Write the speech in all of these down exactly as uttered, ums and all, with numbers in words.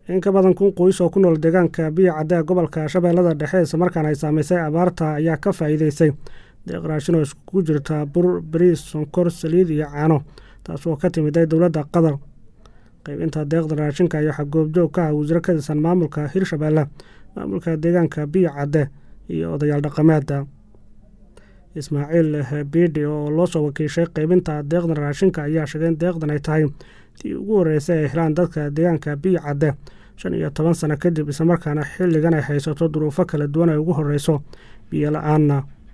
in ka badan kun qoys oo ku nool deegaanka Biyo Cadde gobolka Shabeellada Dhexe isla markaana ay saamaysay abaarta ayaa ka faa'iideysay deeq raashin oo isku jirta bur, bariis, sonkor, saliid iyo caano taas oo ka timid dowladda Qatar. qaybinta deeqda raashinka ayaa xagoobjoog ka ah wasiir ka tirsan maamulka Hirshabeelle, maamulka deegaanka Biyo Cadde iyo odayaal dhaqameed. Ismaaciil Biidi oo loo soo wakiishay qaybinta deeqda raashinka ayaa sheegay in deeqdan ay tahay tii ugu horeysay ay helaan dadka deegaanka Biyo Cadde shan iyo toban sano kadib isla markaana xilligan ay haysato duruufo kala duwan ay ugu horeyso biyo la'aanna.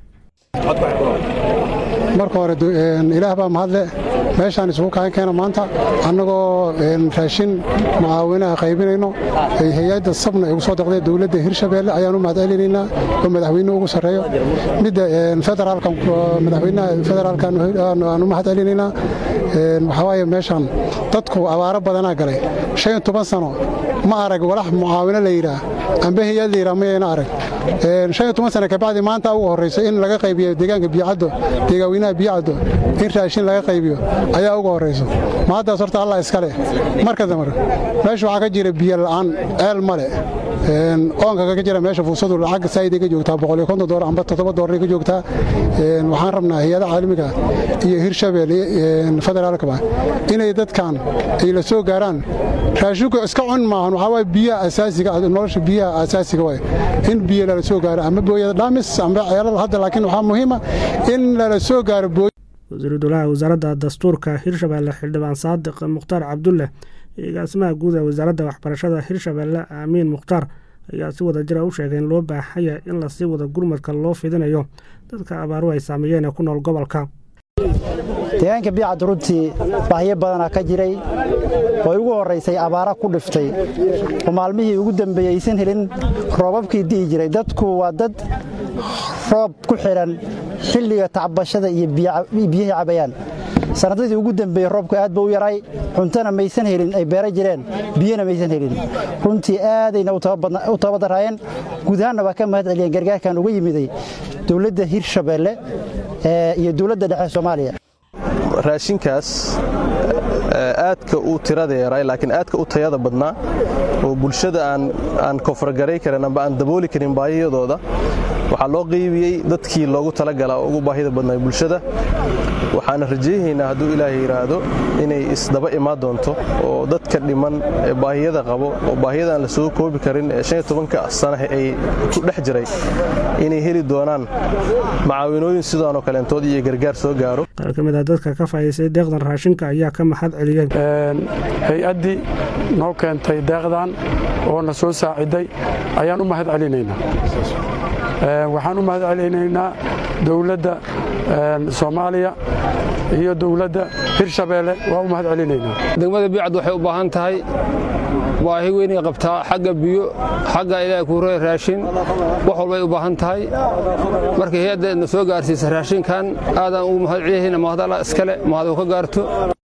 marka hore ilaah baa mahadle meeshaan isugu kaan keena maanta annagoo raashin mucaawinaha qaybinayno ay hay'adda sabna ugu soo deeqday dawladda Hirshabeelle ayaan u mahadcelinaynaa oo madaxweynuhu ugu sareeyo midda federaalka madaxweynaha federaalka aan u mahadcelinaynaa waxa waaye meeshaan dadku abaaro badan galay shan iyo toban sano ma arag walax mucaawina la yiraahdo amba hay'ad la yiraahdo ma ayna arag shan iyo toban sano ka bacdi maanta ugu horeyso in laga qaybiyo deegaanka Biyo Cadde deegaanka Biyo Cadde in raashin laga qaybiyo ayaa ugu horeyso maadaas horta Allah iska leh marka damar meesha waxa ka jira biyo la'aan eel male een oonka ka jira meesha fursadu lacag saayid ka joogtaa boqol iyo konton doolar amba toddoba doolar ka joogtaa een waxaan rabnaa hay'adaha caalamiga iyo Hirshabeelle een federaalka ba inay dadkan ay la soo gaaraan raashinku iska cun maahan waxa way biyo asaasiga ah nolosha biyo asaasiga way in biyo la soo gaaro ama booyada dhaamis amba ceelal hadda laakiin waxa muhiim ah in la soo gaaro wasiir dowlaha wasaaradda dastuurka Hirshabeelle Xildhibaan Saadiq Mukhtaar Cabdulle iyo gaasimaha guud ee wasaaradda waxbarashada Hirshabeelle Amiin Mukhtaar ayaa si wada jir ah u sheegay in loo baahan yahay in la sii wada gurmadka loo fidinayo dadka abaaru ay saameeyeen ku nool gobolka. deegaanka Biyo Cadde runtii baahiyo badan ka jiray oo ugu horeysay abaara ku dhiftay oo maalmihii ugu dambeeyay aysan helin roobabkii dii jiray dadku waa dad roob ku xiran xilliga tacbashada iyo biyaha cabayaan sanadadii ugu dambeeyay roobku aad buu u yaray cuntana maysan helin ay beera jireen biyana maysan helin runtii aadayna u tababarayeen guud ahaan waa ka mahadceliyeen gargaarkan uga yimiday dawladda Hirshabeelle iyo dawladda dhexe Soomaaliya. raashinkaas aadka u tirada yaray laakiin aadka u tayada badnaa oo bulshada aan aan koofragaray karin amba aan dabooli karin baahiyadooda waxa loo qaybiyay dadkii loogu talagalay ugu baahida badnaa bulshada waxaan rajaynaynaa hadduu Ilaahay yiraahdo inay isdaba imaan doonto oo dadka dhiman ee baahiyada qabo oo baahiyada aan la soo koobi karin ee shan iyo toban sano ay ku dhex jiray inay heli doonaan macaawinooyin sidoo kale intood iyo gargaar soo gaaro. qaar ka mid ah dadka ka faa'iideystay deeqdan raashinka ayaa ka mahad celiyay hay'addii noo keentay deeqdan oo na soo saaciday ayaan u mahad celinaynaa. waxaan u mahad celinaynaa dawladda Soomaaliya iyo dawladda Hirshabeelle waa u mahad celinaynaa. degmada Biyo Cadde waxay u baahan tahay baahi weyn ay qabtaa xagga biyo xagga ilaahay ku reey raashin wax walba ay u baahan tahay markii hay'adda soo gaarsiisay raashinkan aadan ugu mahad celinaynaa mahad Allah iskale mahad ka gaarto.